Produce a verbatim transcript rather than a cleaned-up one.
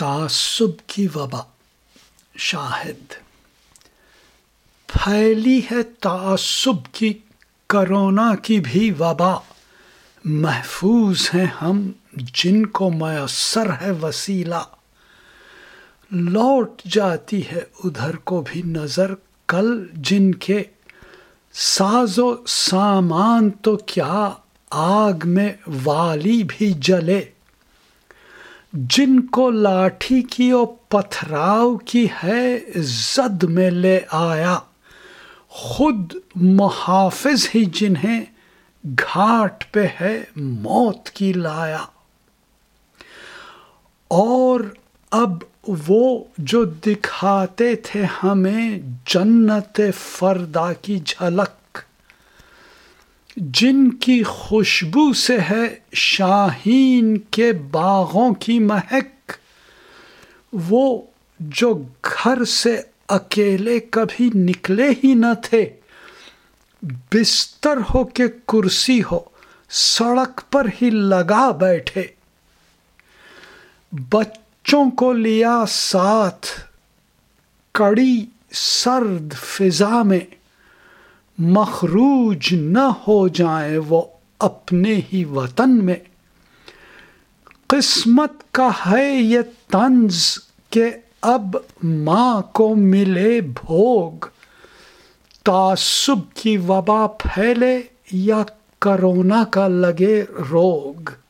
تعصب کی وبا. شاہد: پھیلی ہے تعصب کی کرونا کی بھی وبا، محفوظ ہیں ہم جن کو میسر ہے وسیلہ. لوٹ جاتی ہے ادھر کو بھی نظر کل جن کے ساز و سامان تو کیا آگ میں والی بھی جلے. جن کو لاٹھی کی و پتھراؤ کی ہے زد میں لے آیا، خود محافظ ہی جنہیں گھاٹ پہ ہے موت کی لایا. اور اب وہ جو دکھاتے تھے ہمیں جنت فردا کی جھلک، جن کی خوشبو سے ہے شاہین کے باغوں کی مہک، وہ جو گھر سے اکیلے کبھی نکلے ہی نہ تھے، بستر ہو کہ کرسی ہو سڑک پر ہی لگا بیٹھے. بچوں کو لیا ساتھ کڑی سرد فضا میں، مخروج نہ ہو جائیں وہ اپنے ہی وطن میں. قسمت کا ہے یہ طنز کہ اب ماں کو ملے بھوگ، تعصب کی وبا پھیلے یا کرونا کا لگے روگ.